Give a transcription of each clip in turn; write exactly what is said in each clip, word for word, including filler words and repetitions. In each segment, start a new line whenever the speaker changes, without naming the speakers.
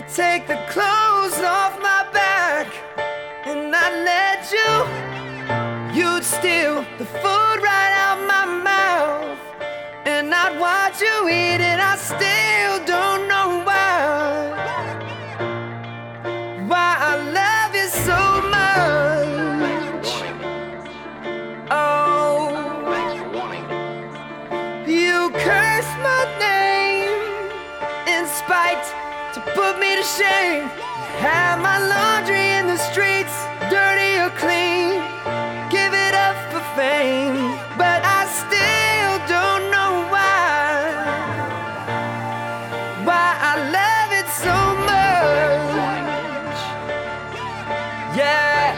take the clothes off my back and I'd let you, you'd steal the food right out my mouth, and I'd watch you eat it. I still don't know why, why I love you so much. Oh, you curse my name in spite to put me to shame. Have my laundry in the streets, dirty or clean, give it up for fame, but I still don't know why, why I love it so much. Yeah.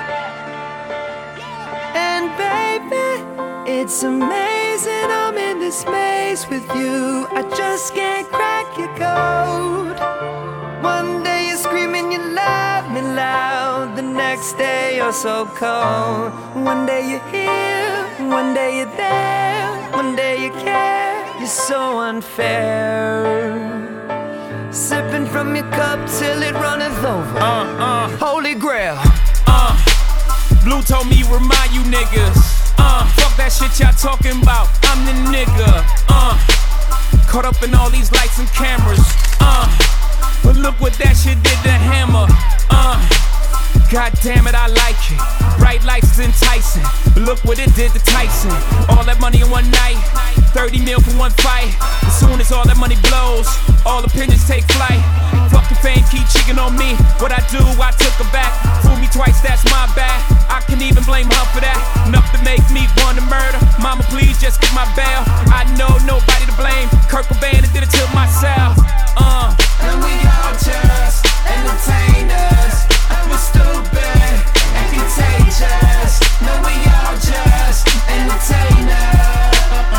And baby, it's amazing I'm in this maze with you. I just can't crack your code. One day you're screaming you love me loud, the next day you're so cold. One day you're here, one day you're there, one day you care. You're so unfair, sipping from your cup till it runneth over. Uh, uh, Holy Grail.
Uh, Blue told me remind you niggas. Uh, fuck that shit y'all talking about. I'm the nigga. Uh, caught up in all these lights and cameras. Uh. But look what that shit did to Hammer. Uh, God damn it, I like it. Bright lights is enticing. But look what it did to Tyson. All that money in one night, thirty mil for one fight. As soon as all that money blows, all opinions take flight. Fucking fame keep cheating on me. What I do, I took her back. Fool me twice, that's my bad. I can even blame her for that. Enough to make me want to murder. Mama, please just get my bail. I know nobody to blame. Kurt Cobain did it to myself. Uh.
And we all just entertainers, and we're stupid and contagious. No, we all just entertainers.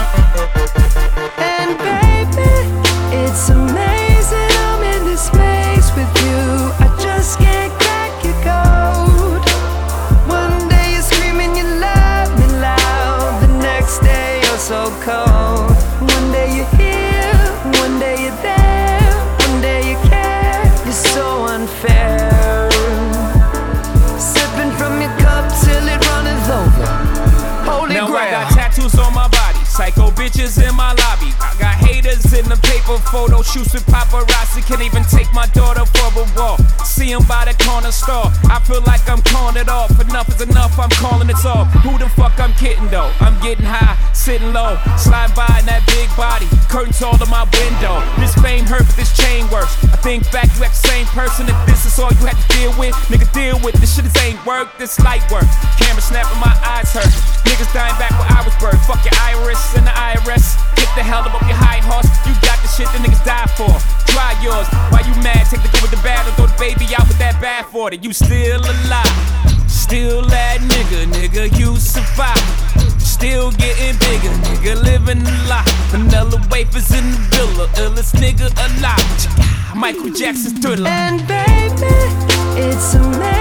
And baby, it's amazing I'm in this maze with you. I just can't crack your code. One day you're screaming you love me loud, the next day you're so cold. One day you're here, one day you're there, one day you care. You're so unfair, sipping from your cup till it runneth over. Holy
Now
Grail.
I got tattoos on my body, psycho bitches in my lobby. I got haters in the paper, photo shoots with paparazzi. Can't even take my daughter for a walk. See 'em by the corner store. I feel like I'm calling it off. Enough is enough, I'm calling it off. Who the fuck I'm kidding though? I'm getting high, sitting low, sliding by in that big body. Curtains all in my window. This fame hurt, but this chain works. I think back, you act the same person. If this is all you had to deal with, nigga, deal with this shit. This ain't work, this light work. Camera snapping, my eyes hurt. Niggas dying back where I was birthed. Fuck your iris and the I R S. Get the hell up off your high horse. You got the shit that niggas die for. Try yours. Why you mad? Take the good with the bad and throw the baby out with that bad for it. You still alive. Still that nigga, nigga, you survive. Still getting bigger, nigga, living a lot. Vanilla wafers in the villa, illest nigga alive. Michael Jackson's Thriller.
And baby, it's amazing